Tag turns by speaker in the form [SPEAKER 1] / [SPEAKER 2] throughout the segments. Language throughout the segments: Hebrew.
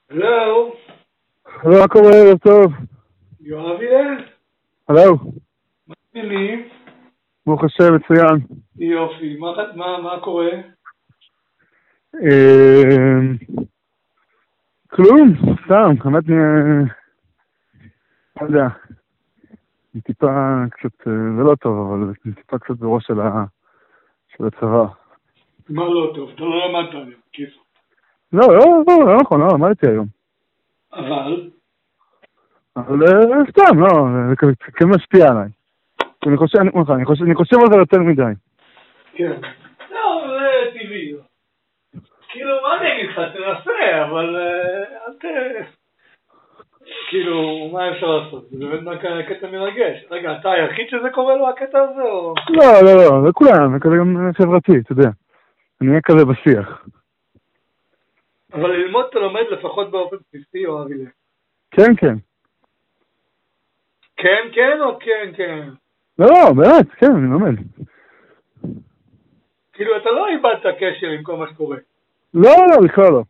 [SPEAKER 1] הלו,
[SPEAKER 2] מה קורה? ערב טוב.
[SPEAKER 1] יואב ילד?
[SPEAKER 2] הלו.
[SPEAKER 1] מה העניינים?
[SPEAKER 2] ברוך השם, מצוין.
[SPEAKER 1] יופי, מה קורה?
[SPEAKER 2] כלום, סתם, האמת לא יודע, אני טיפה קצת, זה לא טוב, אבל אני טיפה קצת בראש של הצבא.
[SPEAKER 1] מה לא טוב? אתה לא למדת היום, כיף.
[SPEAKER 2] לא נכון, לא למדתי היום.
[SPEAKER 1] אבל?
[SPEAKER 2] אבל סתם, לא, זה כן משפיע עליי. אני חושב על זה יותר מדי.
[SPEAKER 1] כן. לא, זה טבעי. כאילו, מה אני אגיד לך? תנסה, אבל אל ת... כאילו, מה אפשר לעשות? זה באמת קטע מרגש. רגע, אתה היחיד שזה קורה לו הקטע הזה, או...
[SPEAKER 2] לא, זה כולם, זה כזה גם חברתי, אתה יודע. אני אהיה כזה בשיח.
[SPEAKER 1] אבל ללמוד אתה לומד לפחות באופן בסיסי, או אבילה?
[SPEAKER 2] כן.
[SPEAKER 1] כן או כן?
[SPEAKER 2] לא, באמת, כן, אני לומד.
[SPEAKER 1] כאילו, אתה לא איבדת קשר עם כל מה שקורה.
[SPEAKER 2] לא, בכלל לא.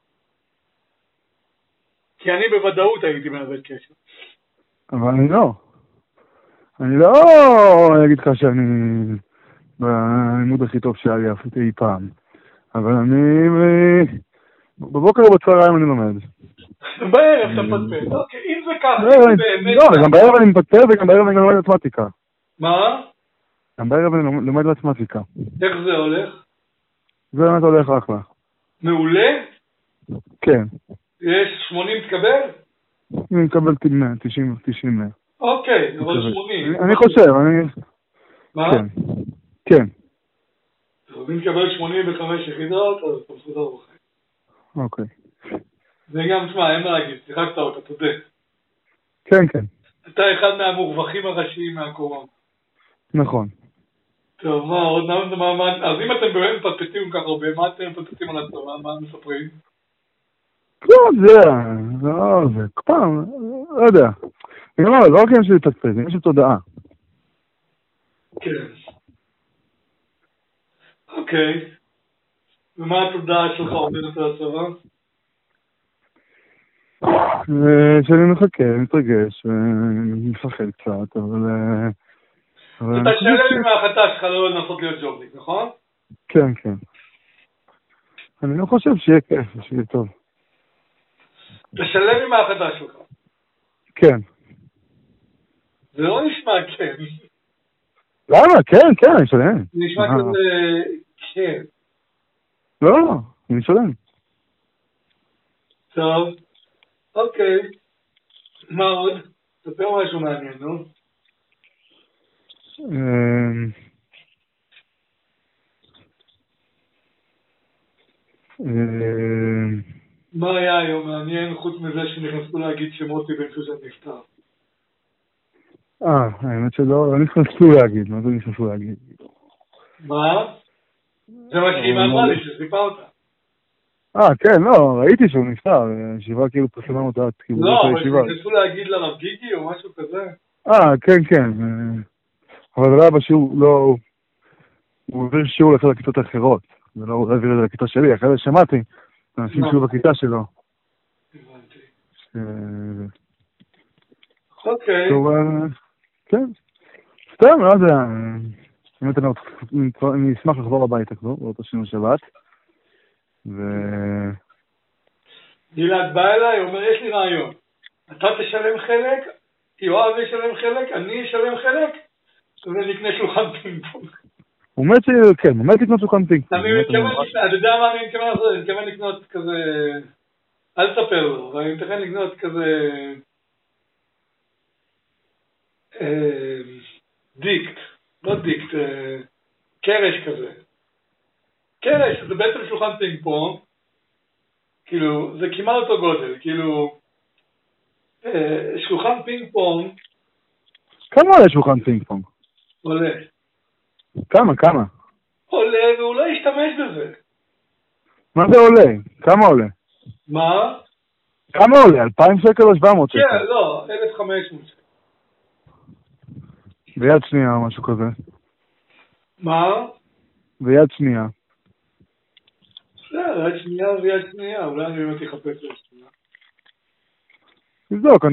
[SPEAKER 1] כי אני בוודאות הייתי מאבד קשר.
[SPEAKER 2] אבל אני לא אגיד לך שאני בלימוד הכי טוב שהיה לי אי פעם. אבל אני בבוקר ובצהריים אני לומד.
[SPEAKER 1] בערב אתה מפטפט. אוקיי, אם זה ככה,
[SPEAKER 2] לא,
[SPEAKER 1] אם באמת...
[SPEAKER 2] גם בערב אני מפטפט וגם בערב אני לומד מתמטיקה.
[SPEAKER 1] מה?
[SPEAKER 2] גם בערב אני לומד מתמטיקה.
[SPEAKER 1] איך זה הולך?
[SPEAKER 2] זה באמת הולך אחלה.
[SPEAKER 1] מעולה?
[SPEAKER 2] כן.
[SPEAKER 1] יש 80 תקבל?
[SPEAKER 2] אני מקבל 90.
[SPEAKER 1] אוקיי, אבל 80.
[SPEAKER 2] אני חושב,
[SPEAKER 1] מה?
[SPEAKER 2] כן.
[SPEAKER 1] אם תקבל 85 יחידות, אז אתה מסודר בחיים.
[SPEAKER 2] אוקיי.
[SPEAKER 1] זה גם, תשמע, אין מה להגיד, שיחקת אותה, תודה.
[SPEAKER 2] כן.
[SPEAKER 1] אתה אחד מהמורווחים הראשיים מהקורונה.
[SPEAKER 2] נכון.
[SPEAKER 1] טוב, מה עוד? אז אם אתם באמת מפטפטים ככה הרבה, מה אתם מפטפטים על הצבא? מה מספרים?
[SPEAKER 2] זה פעם, לא יודע. אני אומר, לא רק עניין של להתפטפט, זה עניין של תודעה.
[SPEAKER 1] כן. אוקיי. ומה התודעה שלך אומרת על הצבא?
[SPEAKER 2] שאני מחכה, מתרגש, ומפחד קצת, אבל...
[SPEAKER 1] אתה שלם עם ההחלטה שלך לא לנסות להיות ג'ובניק, נכון?
[SPEAKER 2] כן. אני לא חושב שיהיה כיף, שיהיה טוב.
[SPEAKER 1] אתה שלם עם ההחלטה שלך.
[SPEAKER 2] כן.
[SPEAKER 1] זה לא נשמע כן.
[SPEAKER 2] למה? כן, אני שלם.
[SPEAKER 1] זה נשמע כזה כן.
[SPEAKER 2] לא, אני שלם.
[SPEAKER 1] טוב, אוקיי. מה עוד? תספר משהו מעניין, נו. מה היה היום מעניין חוץ מזה שנכנסו להגיד שמוטי בן שושן נפטר?
[SPEAKER 2] האמת שלא נכנסו להגיד, מה זה נכנסו להגיד?
[SPEAKER 1] מה? זה מה שהיא אמרה לי, שסיפה אותה.
[SPEAKER 2] כן, לא, ראיתי שהוא נפטר, הישיבה כאילו פרסמה מודעת, כאילו
[SPEAKER 1] לא, אבל שנכנסו להגיד לרב גיגי או משהו כזה?
[SPEAKER 2] כן, אבל זה לא היה בשיעור, לא, הוא העביר שיעור לאחד הכיתות האחרות, ולא הוא העביר את זה לכיתה שלי, אחרי זה שמעתי, אנשים שהיו בכיתה שלו.
[SPEAKER 1] הבנתי.
[SPEAKER 2] אוקיי.
[SPEAKER 1] אוקיי.
[SPEAKER 2] כן, סתם, לא יודע, באמת אני אשמח לחזור הביתה כבר, באותו שינוי שבת,
[SPEAKER 1] גלעד בא אליי, הוא אומר, יש לי רעיון. אתה תשלם חלק, יואב ישלם חלק, אני אשלם חלק, ונקנה שולחן פינג פונג.
[SPEAKER 2] הוא מת לקנות שולחן פינג פונג.
[SPEAKER 1] אתה יודע מה אני מתכוון לעשות? אני מתכוון לקנות כזה, אל תספר לו, אבל אני מתכוון לקנות כזה דיקט, לא דיקט, קרש כזה. קרש, זה בעצם שולחן פינג פונג, כאילו, זה כמעט אותו גודל, כאילו, שולחן פינג פונג.
[SPEAKER 2] כמה עולה שולחן פינג פונג?
[SPEAKER 1] עולה.
[SPEAKER 2] כמה?
[SPEAKER 1] עולה, והוא לא ישתמש בזה.
[SPEAKER 2] מה זה עולה? כמה עולה?
[SPEAKER 1] מה?
[SPEAKER 2] כמה עולה? 2,000 שקל או 700 שקל?
[SPEAKER 1] כן, לא, 1,500 שקל.
[SPEAKER 2] ביד שנייה או משהו כזה.
[SPEAKER 1] מה?
[SPEAKER 2] ביד שנייה.
[SPEAKER 1] בסדר, יד שנייה ויד שנייה, אולי אני באמת אחפש יד שנייה.
[SPEAKER 2] תבדוק,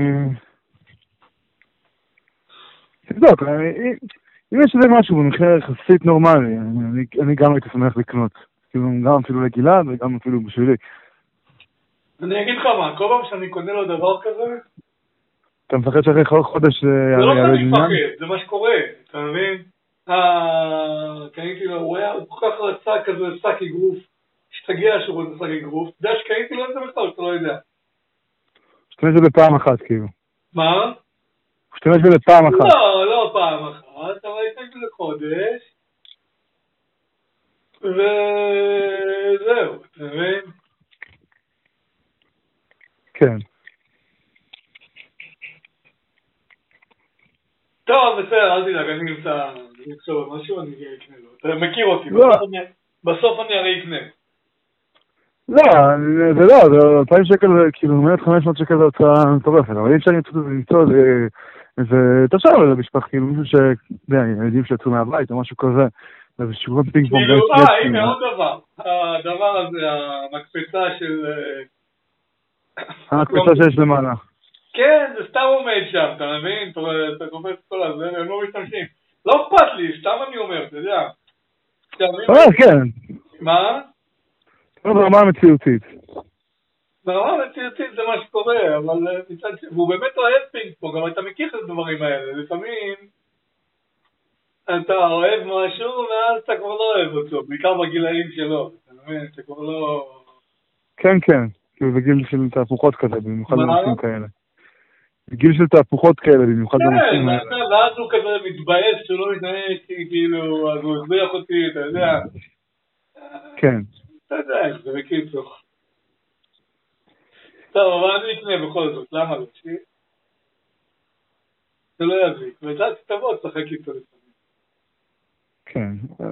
[SPEAKER 2] תבדוק, אם יש איזה משהו במחיר יחסית נורמלי, אני גם הייתי שמח לקנות. כאילו, גם אפילו לגלעד וגם אפילו בשבילי.
[SPEAKER 1] אני אגיד לך מה, כל פעם שאני קונה לו דבר כזה,
[SPEAKER 2] אתה מפחד שאחרי חודש
[SPEAKER 1] זה לא
[SPEAKER 2] יעלה
[SPEAKER 1] שאני
[SPEAKER 2] עניין?
[SPEAKER 1] מפחד, זה מה שקורה, אתה מבין? קניתי לו, הוא היה כל כך רצה כזה שק אגרוף, שתגיע שהוא רוצה שק אגרוף, אתה יודע שקניתי לו את זה בכלל, אתה לא יודע.
[SPEAKER 2] שתמש בזה פעם אחת, כאילו.
[SPEAKER 1] מה?
[SPEAKER 2] שתמש בזה פעם אחת.
[SPEAKER 1] לא פעם אחת, אבל הייתי בזה חודש, וזהו, אתה מבין?
[SPEAKER 2] כן.
[SPEAKER 1] טוב, בסדר, אל תדאג, אני נמצא, אני אחשוב על משהו, אני אקנה לו. אתה מכיר אותי,
[SPEAKER 2] לא.
[SPEAKER 1] בסוף אני הרי אקנה.
[SPEAKER 2] לא, זה לא, זה 2,000 שקל, כאילו, 500 שקל זה הוצאה מטורפת, אבל אי אפשר למצוא איזה תושב למשפח, כאילו, מישהו ש... ילדים שיצאו מהבית או משהו כזה, איזה שורון פינג פונג.
[SPEAKER 1] כאילו, הנה עוד דבר, הדבר הזה, המקפצה של...
[SPEAKER 2] המקפצה שיש למעלה.
[SPEAKER 1] כן, זה סתם עומד שם, אתה מבין? אתה קופץ כל הזה, הם לא משתמשים. לא אכפת לי, סתם אני אומר, אתה יודע.
[SPEAKER 2] כן.
[SPEAKER 1] מה?
[SPEAKER 2] ברמה המציאותית.
[SPEAKER 1] ברמה המציאותית זה מה שקורה, אבל והוא באמת אוהב פינג פונג, אבל אתה מכיר את הדברים האלה, לפעמים אתה אוהב משהו ואז אתה כבר לא אוהב אותו, בעיקר בגילאים שלו, אתה מבין? אתה כבר לא...
[SPEAKER 2] כן, כאילו בגיל של תהפוכות כזה, במיוחד בנושאים כאלה. בגיל של תהפוכות כאלה, במיוחד בנושאים האלה.
[SPEAKER 1] כן, ואז הוא כזה מתבאס שהוא לא מתנהג, כאילו, אז הוא הסביח אותי, אתה יודע.
[SPEAKER 2] כן.
[SPEAKER 1] אתה יודע איך זה בקיצור. טוב, אבל אני אקנה בכל זאת, למה לא? זה לא יזיק, ואתה תבוא, תשחק איתו לפעמים.
[SPEAKER 2] כן.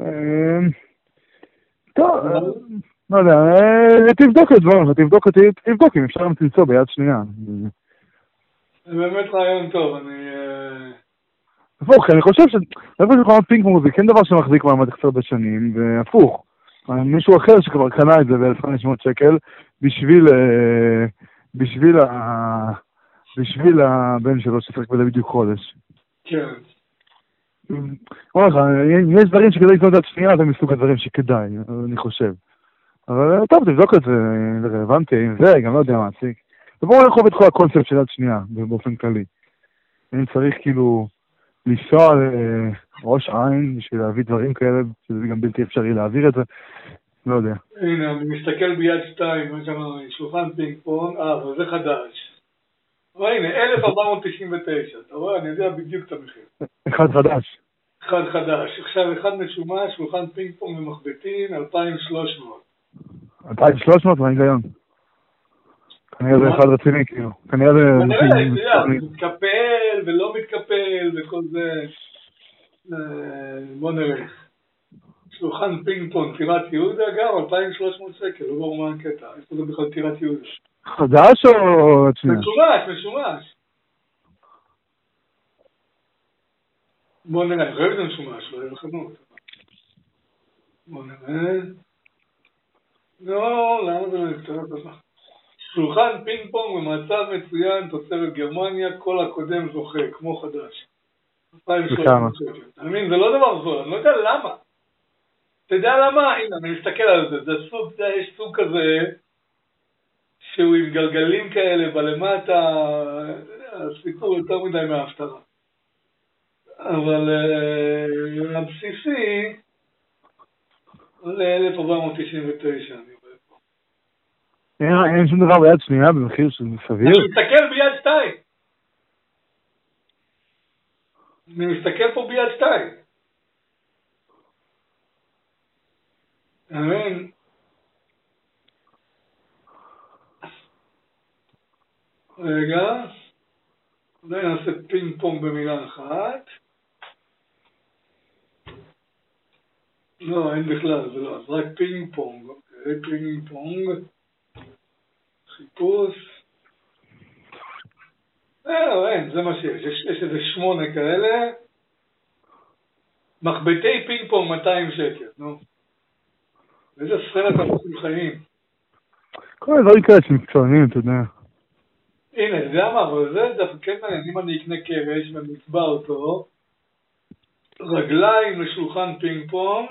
[SPEAKER 2] טוב, לא יודע, תבדוק את דברים, תבדוק אם אפשר למצוא ביד שנייה.
[SPEAKER 1] זה באמת רעיון טוב, אני...
[SPEAKER 2] הפוך, אני חושב שחלונות פינג פונג זה כן דבר שמחזיק מעמד קצת בשנים, והפוך. מישהו אחר שכבר קנה את זה ב-1,500 שקל בשביל הבן שלו שצריך בזה בדיוק חודש.
[SPEAKER 1] כן.
[SPEAKER 2] אומר לך, יש דברים שכדאי לקנות את שנייה, זה מסוג הדברים שכדאי, אני חושב. אבל טוב, תבדוק את זה, זה רלוונטי, זה גם לא יודע מה, עשיק. ובואו נרחוב את כל הקונספט של יד שנייה, באופן כללי. אני צריך כאילו לנסוע לראש עין בשביל להביא דברים כאלה, שזה גם בלתי אפשרי להעביר את זה, לא יודע.
[SPEAKER 1] הנה, אני מסתכל ביד 2, מה שאמרנו, שולחן פינג פונג, אבל זה חדש. אבל הנה, 1,499, אתה רואה? אני יודע בדיוק את המחיר.
[SPEAKER 2] אחד חדש.
[SPEAKER 1] אחד חדש. עכשיו, אחד משומש, שולחן פינג פונג ומחבטין, 2,300.
[SPEAKER 2] 2,300? מה ההיגיון? כנראה זה אחד רציני, כאילו. כנראה זה...
[SPEAKER 1] מתקפל ולא מתקפל וכל זה. בוא נראה. שולחן פינג פונג, טירת יהודה, גם 2,300 שקל, לא ברור מה הקטע. יש פה בכלל טירת יהודה.
[SPEAKER 2] חדש או...
[SPEAKER 1] משומש. בוא נראה, אני חושב שזה משומש, לא יהיה בחנות. בוא נראה. לא, למה זה לא נפתר את זה? שולחן פינג פונג במצב מצוין, תוצרת גרמניה, כל הקודם זוכה, כמו חדש. 2,300 שקל. אני מבין, זה לא דבר זול, אני לא יודע למה. אתה יודע למה? הנה, אני מסתכל על זה, זה סוג, יש סוג כזה, שהוא עם גלגלים כאלה בלמטה, הסיפור יותר מדי מההפתרה. אבל הבסיסי, ל-1,499, אני רואה פה.
[SPEAKER 2] אין שום דבר ביד שנייה במחיר של סביר?
[SPEAKER 1] אני מסתכל ביד 2. אני מסתכל פה ביד 2. אמן. רגע. אולי נעשה פינג פונג במילה אחת. לא, אין בכלל, זה לא. אז רק פינג פונג. אוקיי, פינג פונג. חיפוש. אין, זה מה שיש. יש איזה 8 כאלה. מחבטי פינג פונג 200 שקל, נו. איזה סרט אנחנו חיים.
[SPEAKER 2] כל הדברים כאלה שמקצוענים, אתה יודע.
[SPEAKER 1] הנה, זה יודע מה, אבל זה דווקא כן מעניין, אם אני אקנה קרש ונצבע אותו, רגליים לשולחן פינג פונג,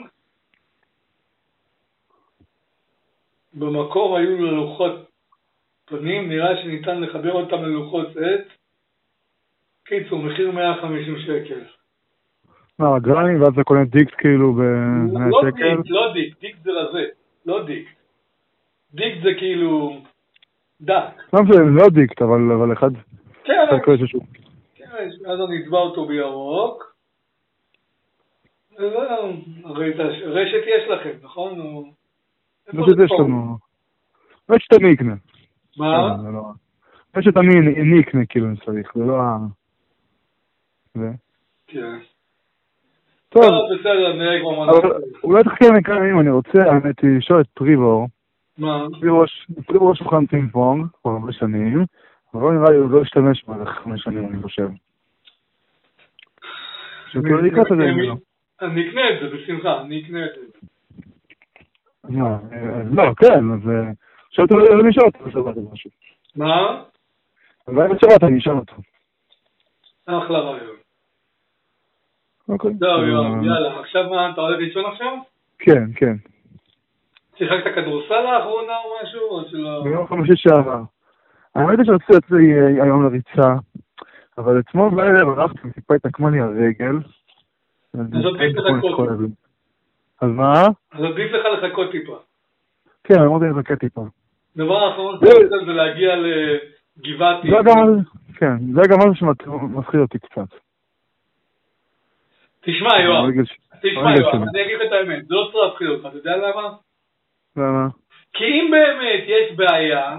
[SPEAKER 1] במקור היו ללוחות פנים, נראה שניתן לחבר אותם ללוחות עץ, קיצור, מחיר 150 שקל.
[SPEAKER 2] מה, רגליים, ואז זה קונה דיקט כאילו ב-100 שקל?
[SPEAKER 1] לא דיקט, דיקט זה לזה, לא דיקט. דיקט זה כאילו דק.
[SPEAKER 2] לא משנה, זה לא דיקט, אבל אחד...
[SPEAKER 1] כן,
[SPEAKER 2] כן,
[SPEAKER 1] אז אני אצבע אותו בירוק. הרי רשת יש לכם, נכון?
[SPEAKER 2] רשת יש לנו. רשת אני אקנה.
[SPEAKER 1] מה?
[SPEAKER 2] רשת אני אקנה כאילו אני צריך, זה לא ה...
[SPEAKER 1] כן.
[SPEAKER 2] טוב,
[SPEAKER 1] בסדר, נראה כבר מה נעשה.
[SPEAKER 2] אולי תחכה מכאן אם אני רוצה, האמת היא לשאול את פריבור.
[SPEAKER 1] מה?
[SPEAKER 2] פריבור שולחן פינג פונג, כבר הרבה שנים, אבל נראה לי הוא לא השתמש בערך 5 שנים, אני חושב. שכאילו אני אקנה את זה ממנו.
[SPEAKER 1] אני אקנה את זה, בשמחה, אני אקנה את זה.
[SPEAKER 2] לא, כן, אז... שאלת אני אשאל אותו, שבאת משהו.
[SPEAKER 1] מה?
[SPEAKER 2] אבל אם שבאת, אני אשאל אותו.
[SPEAKER 1] אחלה רעיון.
[SPEAKER 2] אוקיי.
[SPEAKER 1] טוב, יואב, יאללה, עכשיו מה, אתה הולך לישון עכשיו?
[SPEAKER 2] כן, כן.
[SPEAKER 1] שיחקת כדורסל לאחרונה או משהו, או שלא?
[SPEAKER 2] ביום חמישי שעבר. האמת היא שרציתי לצאת לי היום לריצה, אבל אתמול בערב הלכתי וטיפה התעקמה לי הרגל.
[SPEAKER 1] אז עדיף לחכות.
[SPEAKER 2] אז מה?
[SPEAKER 1] אז עדיף לך לחכות טיפה.
[SPEAKER 2] כן, אמרתי לחכות טיפה.
[SPEAKER 1] דבר האחרון זה להגיע לגבעתי.
[SPEAKER 2] זה גם משהו שמפחיד אותי קצת.
[SPEAKER 1] תשמע יואב, אני אגיד לך את האמת, זה לא צריך להפחיד אותך, אתה יודע למה?
[SPEAKER 2] למה?
[SPEAKER 1] כי אם באמת יש בעיה,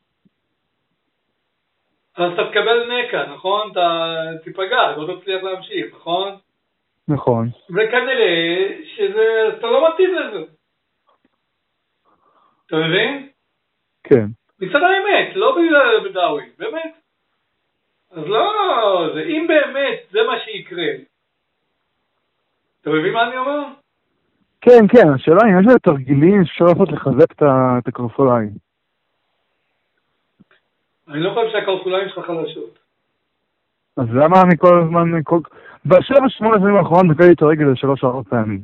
[SPEAKER 1] אז אתה תקבל נקע, נכון? אתה תיפגע, אתה לא תצליח להמשיך, נכון?
[SPEAKER 2] נכון.
[SPEAKER 1] וכנראה שאתה לא מתאים לזה. אתה מבין?
[SPEAKER 2] כן.
[SPEAKER 1] מצד האמת, לא בגלל בדאווי, באמת. אז לא, אם באמת זה מה שיקרה, אתה מבין מה אני אומר?
[SPEAKER 2] כן, כן, השאלה היא, יש לי תרגילים שאפשר לעשות לחזק את הקרסוליים.
[SPEAKER 1] אני לא חושב שהקרסוליים שלך חלשות.
[SPEAKER 2] אז למה אני כל הזמן, ב7-8 שנים האחרון נקע לי את הרגל 3-4 פעמים.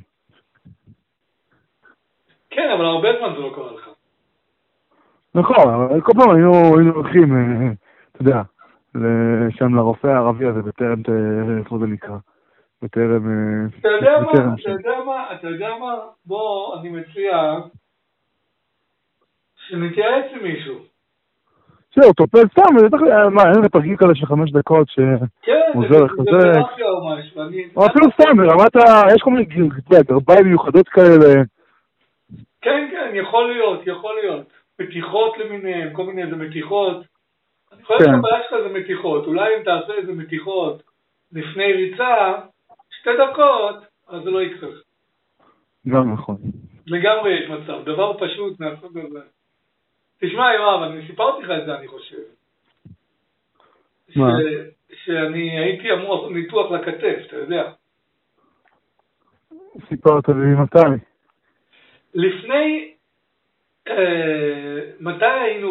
[SPEAKER 1] כן, אבל הרבה זמן זה לא קרה לך.
[SPEAKER 2] נכון, אבל כל פעם היינו הולכים, אתה יודע, שם לרופא הערבי הזה, בטרם, איפה זה נקרא? בטרם...
[SPEAKER 1] אתה יודע מה? בוא, אני מציע שנתייעץ עם מישהו.
[SPEAKER 2] זהו, טופל סתם, מה, אין איזה תרגיל כזה של 5 דקות שמוזר לחזק.
[SPEAKER 1] כן, זה מרפיה או משהו.
[SPEAKER 2] או אפילו סתם, ברמת יש כל מיני גרביים מיוחדות כאלה.
[SPEAKER 1] כן, כן, יכול להיות. מתיחות למיניהם, כל מיני איזה מתיחות. אני חושב שהבעיה שלך זה מתיחות. אולי אם תעשה איזה מתיחות לפני ריצה, 2 דקות, אז זה לא יקרה.
[SPEAKER 2] גם נכון.
[SPEAKER 1] לגמרי יש מצב, דבר פשוט נעשות בזה. תשמע יואב, אני סיפרתי לך את זה אני חושב.
[SPEAKER 2] מה?
[SPEAKER 1] שאני הייתי אמור לעשות ניתוח לכתף, אתה יודע.
[SPEAKER 2] סיפרת לי מתי?
[SPEAKER 1] לפני, מתי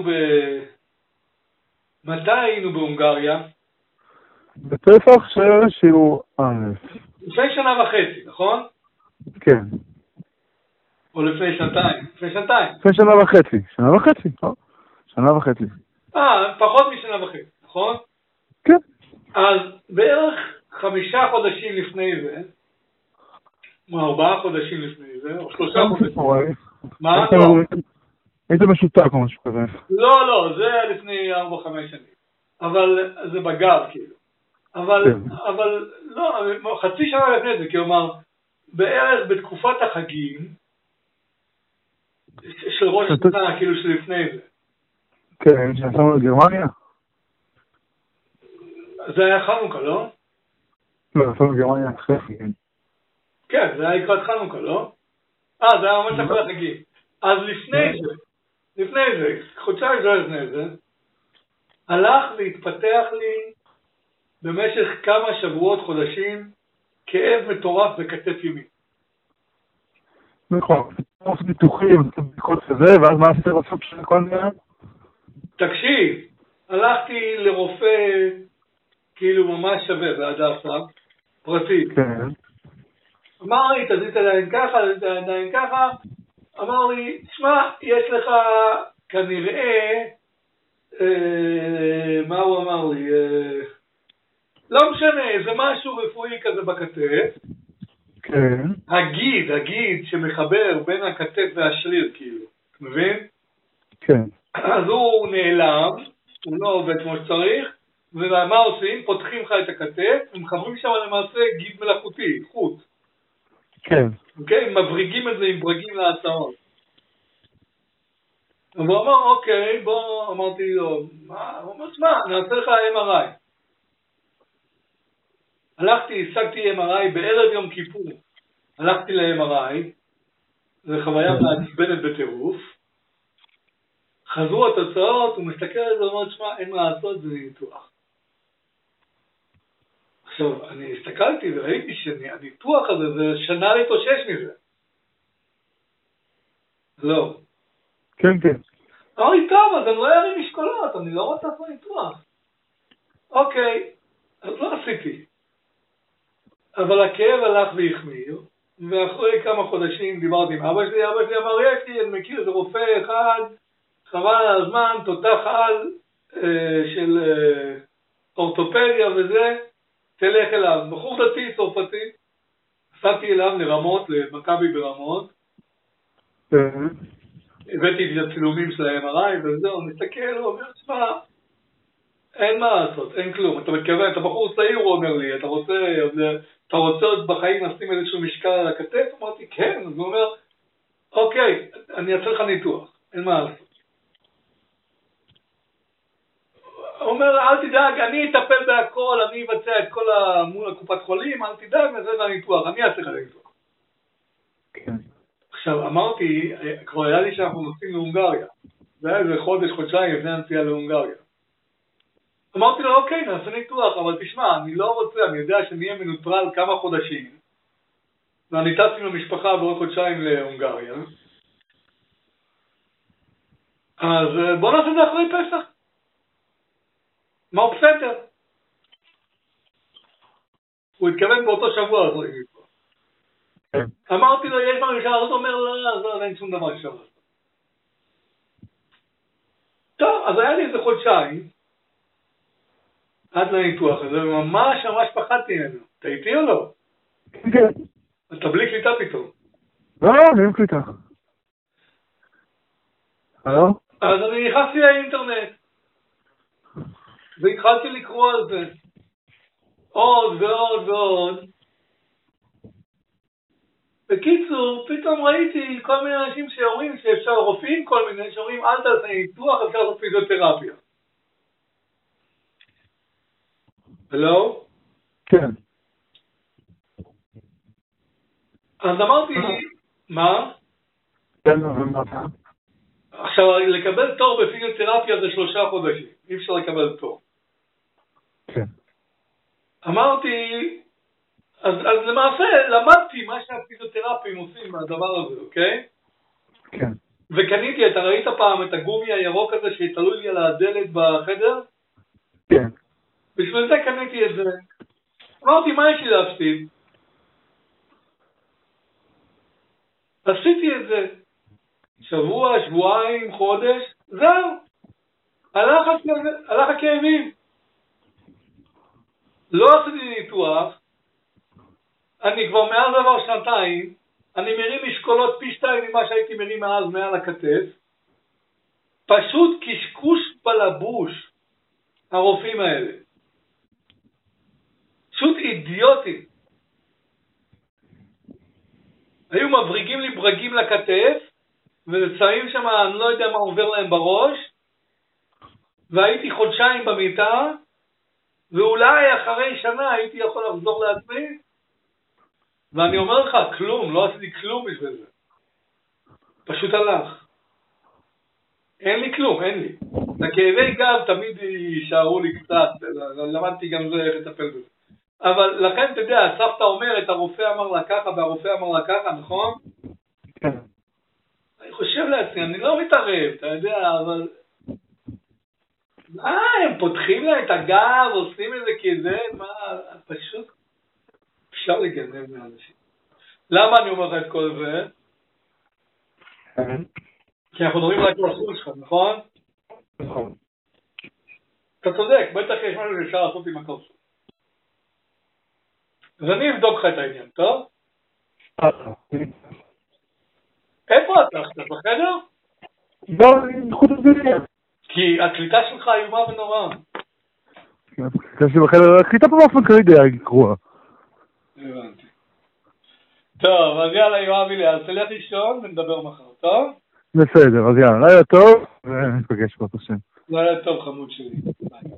[SPEAKER 1] היינו בהונגריה?
[SPEAKER 2] בפסח של שיעור א'.
[SPEAKER 1] לפני 1.5 שנה, נכון?
[SPEAKER 2] כן.
[SPEAKER 1] או לפני שנתיים? לפני שנתיים.
[SPEAKER 2] לפני 1.5 שנה. 1.5.
[SPEAKER 1] פחות מ1.5 שנה, נכון?
[SPEAKER 2] כן.
[SPEAKER 1] אז בערך 5 חודשים לפני זה, 4 חודשים לפני זה, או 3 חודשים. מה?
[SPEAKER 2] היית משותק או משהו כזה.
[SPEAKER 1] לא, זה היה לפני 4-5 שנים. אבל זה בגב כאילו. אבל לא, 0.5 שנה לפני זה, כלומר, בערך בתקופת החגים, של ראש השנה, כאילו שלפני זה.
[SPEAKER 2] כן, שעשינו לגרמניה?
[SPEAKER 1] זה היה חנוכה, לא?
[SPEAKER 2] לא, עשינו לגרמניה אחרי חגים.
[SPEAKER 1] כן, זה היה לקראת חנוכה, לא? זה היה ממש אחרי החגים. אז לפני זה, חודשיים לפני זה, הלך והתפתח לי במשך כמה שבועות, חודשים, כאב מטורף בכתף ימין.
[SPEAKER 2] נכון, עושים ניתוחים, בדיקות כזה, ואז מה עשית בסוף של כל מיני?
[SPEAKER 1] תקשיב, הלכתי לרופא, כאילו ממש שווה, בהדסה, פרטי.
[SPEAKER 2] כן.
[SPEAKER 1] אמר לי, תזיז את הידיים ככה, תזיז את הידיים ככה. אמר לי, שמע, יש לך כנראה, מה הוא אמר לי? לא משנה, זה משהו רפואי כזה בכתף.
[SPEAKER 2] כן.
[SPEAKER 1] הגיד שמחבר בין הכתף והשריר, כאילו. אתה מבין?
[SPEAKER 2] כן.
[SPEAKER 1] אז הוא נעלם, הוא לא עובד כמו שצריך, ומה עושים? פותחים לך את הכתף, ומחברים שם למעשה גיד מלאכותי, חוט.
[SPEAKER 2] כן.
[SPEAKER 1] אוקיי? מבריגים את זה עם ברגים לעצמות. והוא אמר, אוקיי, בוא, אמרתי לו, מה? הוא אומר, שמע, נעשה לך MRI. הלכתי, השגתי MRI בערב יום כיפור. הלכתי ל-MRI, זו חוויה מעצבנת בטירוף. חזרו התוצאות, הוא מסתכל על זה ואומר, שמע, אין מה לעשות, זה ניתוח. עכשיו, אני הסתכלתי וראיתי שהניתוח הזה, זה שנה להתאושש מזה. לא.
[SPEAKER 2] כן, כן.
[SPEAKER 1] אמר לי, טוב, אז אני לא ארים משקולות, אני לא רוצה לעשות ניתוח. אוקיי, אז לא עשיתי. אבל הכאב הלך והחמיר, ואחרי כמה חודשים דיברתי עם אבא שלי אמר, יש לי, אני מכיר איזה רופא אחד, חבל על הזמן, תותח על של אורתופדיה וזה, תלך אליו. בחור דתי, צרפתי, נסעתי אליו לרמות, למכבי ברמות, הבאתי את הצילומים של ה-MRI וזהו, מסתכל, הוא אומר, שמע, אין מה לעשות, אין כלום. אתה מתכוון, אתה בחור צעיר, הוא אומר לי, אתה רוצה עוד בחיים לשים איזשהו משקל על הכתף? אמרתי, כן. אז הוא אומר, אוקיי, אני אעשה לך ניתוח, אין מה לעשות. הוא אומר, אל תדאג, אני אטפל בהכל, אני אבצע את כל מול הקופת חולים, אל תדאג, נעשה לך ניתוח, אני אעשה לך ניתוח.
[SPEAKER 2] כן.
[SPEAKER 1] עכשיו, אמרתי, כבר היה לי שאנחנו נוסעים להונגריה. זה היה איזה חודשיים לפני הנסיעה להונגריה. אמרתי לו, אוקיי, נעשה ניתוח, אבל תשמע, אני לא רוצה, אני יודע שנהיה מנוטרל כמה חודשים, ואני טס עם המשפחה בעוד חודשיים להונגריה, אז בוא נעשה את זה אחרי פסח. מה הוא בסדר? הוא התכוון באותו שבוע, אז אמרתי לו, יש מה אפשר, אז הוא אומר, לא, אין שום דבר אפשר. טוב, אז היה לי איזה חודשיים, עד לניתוח הזה, וממש פחדתי ממנו. אתה איתי או לא?
[SPEAKER 2] כן.
[SPEAKER 1] אתה בלי קליטה פתאום.
[SPEAKER 2] לא, אני עם קליטה. הלו?
[SPEAKER 1] אז אני נכנסתי לאינטרנט, והתחלתי לקרוא על זה. עוד ועוד ועוד. בקיצור, פתאום ראיתי כל מיני אנשים שאומרים שאפשר, רופאים כל מיני, שאומרים אל תעשה ניתוח, אפשר לעשות פיזיותרפיה. הלו?
[SPEAKER 2] כן.
[SPEAKER 1] אז אמרתי, מה?
[SPEAKER 2] כן, מה אתה?
[SPEAKER 1] עכשיו, לקבל תור בפיזיותרפיה זה 3 חודשים, אי אפשר לקבל תור.
[SPEAKER 2] כן.
[SPEAKER 1] אמרתי, אז למעשה למדתי מה שהפיזיותרפים עושים מהדבר הזה, אוקיי?
[SPEAKER 2] כן.
[SPEAKER 1] וקניתי, אתה ראית פעם את הגומי הירוק הזה שתלוי לי על הדלת בחדר?
[SPEAKER 2] כן.
[SPEAKER 1] בשביל זה קניתי את זה. אמרתי, מה יש לי להפסיד? עשיתי את זה. שבוע, שבועיים, חודש, זהו. הלך הכאבים. לא עשיתי ניתוח, אני כבר מאז עבר 2 אני מרים משקולות פי 2 ממה שהייתי מרים מאז מעל הכתף. פשוט קשקוש בלבוש, הרופאים האלה. פשוט אידיוטים. היו מבריגים לי ברגים לכתף, ושמים שם, אני לא יודע מה עובר להם בראש, והייתי חודשיים במיטה, ואולי אחרי שנה הייתי יכול לחזור לעצמי, ואני אומר לך, כלום, לא עשיתי כלום בשביל זה. פשוט הלך. אין לי כלום, אין לי. הכאבי גב תמיד יישארו לי קצת, למדתי גם זה איך לטפל בזה. אבל לכן, אתה יודע, הסבתא אומרת, הרופא אמר לה ככה והרופא אמר לה ככה, נכון?
[SPEAKER 2] כן.
[SPEAKER 1] אני חושב לעצמי, אני לא מתערב, אתה יודע, אבל הם פותחים לה את הגב, עושים את זה כזה, מה, פשוט אפשר לגנב מאנשים. למה אני אומר לך את כל זה? כי אנחנו מדברים רק על החוץ שלך, נכון?
[SPEAKER 2] נכון.
[SPEAKER 1] אתה צודק, בטח יש משהו שאפשר לעשות עם הקורס. אז אני אבדוק לך את העניין, טוב? איפה אתה? אתה בחדר?
[SPEAKER 2] לא, אני חוץ לזה.
[SPEAKER 1] כי הקליטה שלך איומה ונורא.
[SPEAKER 2] הקליטה פה באופן כרגע היא גרועה.
[SPEAKER 1] הבנתי. טוב, אז יאללה יואבי, אז תלך לישון ונדבר מחר, טוב?
[SPEAKER 2] בסדר, אז יאללה, לילה טוב, ונתפגש פה, השם.
[SPEAKER 1] לילה טוב חמוד שלי. ביי.